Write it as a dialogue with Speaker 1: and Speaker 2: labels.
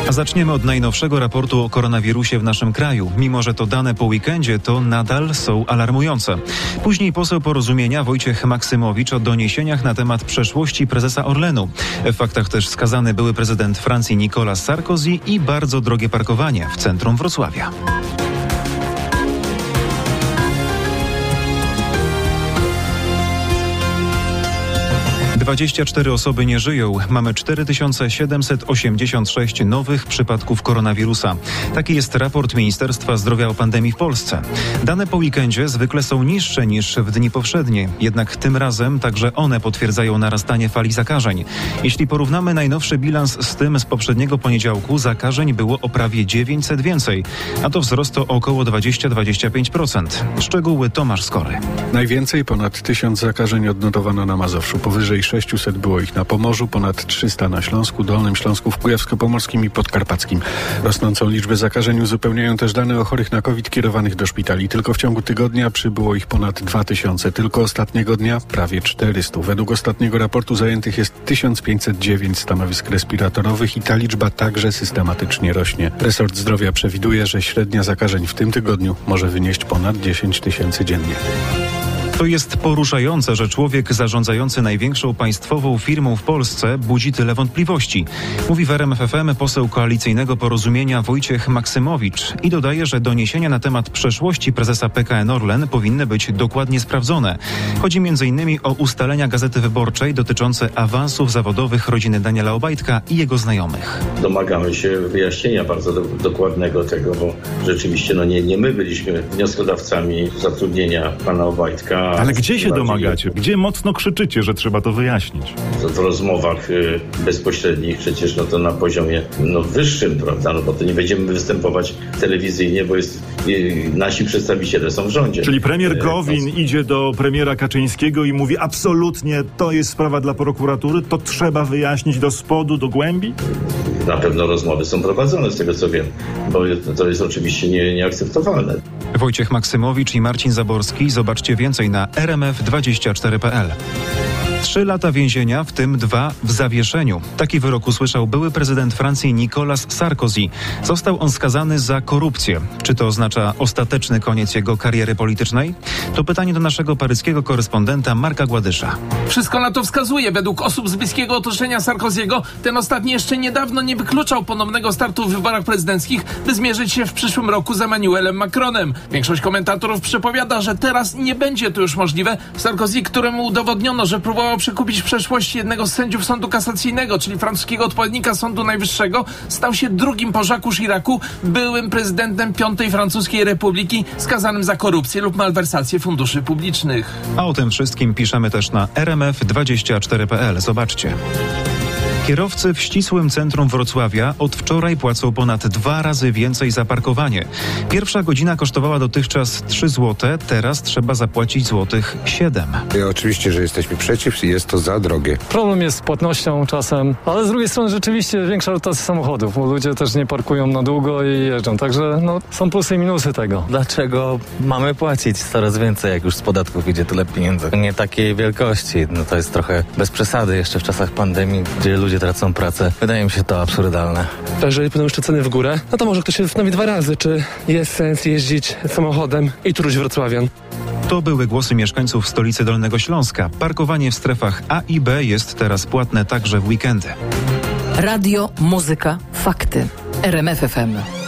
Speaker 1: Zaczniemy od najnowszego raportu o koronawirusie w naszym kraju. Mimo że to dane po weekendzie, to nadal są alarmujące. Później poseł Porozumienia Wojciech Maksymowicz o doniesieniach na temat przeszłości prezesa Orlenu. W faktach też skazany były prezydent Francji Nicolas Sarkozy i bardzo drogie parkowanie w centrum Wrocławia. 24 osoby nie żyją. Mamy 4786 nowych przypadków koronawirusa. Taki jest raport Ministerstwa Zdrowia o pandemii w Polsce. Dane po weekendzie zwykle są niższe niż w dni powszednie. Jednak tym razem także one potwierdzają narastanie fali zakażeń. Jeśli porównamy najnowszy bilans z tym z poprzedniego poniedziałku, zakażeń było o prawie 900 więcej, a to wzrost o około 20-25%. Szczegóły Tomasz Skory.
Speaker 2: Najwięcej, ponad 1000 zakażeń odnotowano na Mazowszu. Powyżej 600 było ich na Pomorzu, ponad 300 na Śląsku, Dolnym Śląsku, w Kujawsko-Pomorskim i Podkarpackim. Rosnącą liczbę zakażeń uzupełniają też dane o chorych na COVID kierowanych do szpitali. Tylko w ciągu tygodnia przybyło ich ponad 2000. Tylko ostatniego dnia prawie 400. Według ostatniego raportu zajętych jest 1509 stanowisk respiratorowych i ta liczba także systematycznie rośnie. Resort Zdrowia przewiduje, że średnia zakażeń w tym tygodniu może wynieść ponad 10 000 dziennie.
Speaker 1: To jest poruszające, że człowiek zarządzający największą państwową firmą w Polsce budzi tyle wątpliwości. Mówi w RMF FM poseł koalicyjnego Porozumienia Wojciech Maksymowicz i dodaje, że doniesienia na temat przeszłości prezesa PKN Orlen powinny być dokładnie sprawdzone. Chodzi m.in. o ustalenia Gazety Wyborczej dotyczące awansów zawodowych rodziny Daniela Obajtka i jego znajomych.
Speaker 3: Domagamy się wyjaśnienia bardzo dokładnego tego, bo rzeczywiście nie my byliśmy wnioskodawcami zatrudnienia pana Obajtka.
Speaker 4: Ale gdzie się domagacie? Gdzie mocno krzyczycie, że trzeba to wyjaśnić?
Speaker 3: W rozmowach bezpośrednich przecież to na poziomie wyższym, prawda? Bo to nie będziemy występować telewizyjnie, bo nasi przedstawiciele są w rządzie.
Speaker 4: Czyli premier Gowin idzie do premiera Kaczyńskiego i mówi absolutnie to jest sprawa dla prokuratury, to trzeba wyjaśnić do spodu, do głębi?
Speaker 3: Na pewno rozmowy są prowadzone z tego co wiem, bo to jest oczywiście nieakceptowalne.
Speaker 1: Wojciech Maksymowicz i Marcin Zaborski. Zobaczcie więcej na rmf24.pl. 3 lata więzienia, w tym 2 w zawieszeniu. Taki wyrok usłyszał były prezydent Francji Nicolas Sarkozy. Został on skazany za korupcję. Czy to oznacza ostateczny koniec jego kariery politycznej? To pytanie do naszego paryskiego korespondenta Marka Gładysza.
Speaker 5: Wszystko na to wskazuje. Według osób z bliskiego otoczenia Sarkozy'ego ten ostatni jeszcze niedawno nie wykluczał ponownego startu w wyborach prezydenckich, by zmierzyć się w przyszłym roku z Emmanuelem Macronem. Większość komentatorów przepowiada, że teraz nie będzie to już możliwe. Sarkozy, któremu udowodniono, że próbował przekupić w przeszłości jednego z sędziów sądu kasacyjnego, czyli francuskiego odpowiednika Sądu Najwyższego, stał się drugim po Jacques'u Chiracu, byłym prezydentem Piątej Francuskiej Republiki, skazanym za korupcję lub malwersację funduszy publicznych.
Speaker 1: A o tym wszystkim piszemy też na rmf24.pl. Zobaczcie. Kierowcy w ścisłym centrum Wrocławia od wczoraj płacą ponad 2 razy więcej za parkowanie. Pierwsza godzina kosztowała dotychczas 3 zł, teraz trzeba zapłacić złotych 7.
Speaker 6: Oczywiście, że jesteśmy przeciw i jest to za drogie.
Speaker 7: Problem jest z płatnością czasem, ale z drugiej strony rzeczywiście większa rotacja samochodów, bo ludzie też nie parkują na długo i jeżdżą, także są plusy i minusy tego.
Speaker 8: Dlaczego mamy płacić coraz więcej, jak już z podatków idzie tyle pieniędzy? Nie takiej wielkości, to jest trochę bez przesady jeszcze w czasach pandemii, gdzie ludzie tracą pracę. Wydaje mi się to absurdalne.
Speaker 9: Jeżeli pójdą jeszcze ceny w górę, to może ktoś się zastanowi 2 razy, czy jest sens jeździć samochodem i truć wrocławian.
Speaker 1: To były głosy mieszkańców stolicy Dolnego Śląska. Parkowanie w strefach A i B jest teraz płatne także w weekendy.
Speaker 10: Radio, muzyka, fakty. RMF FM.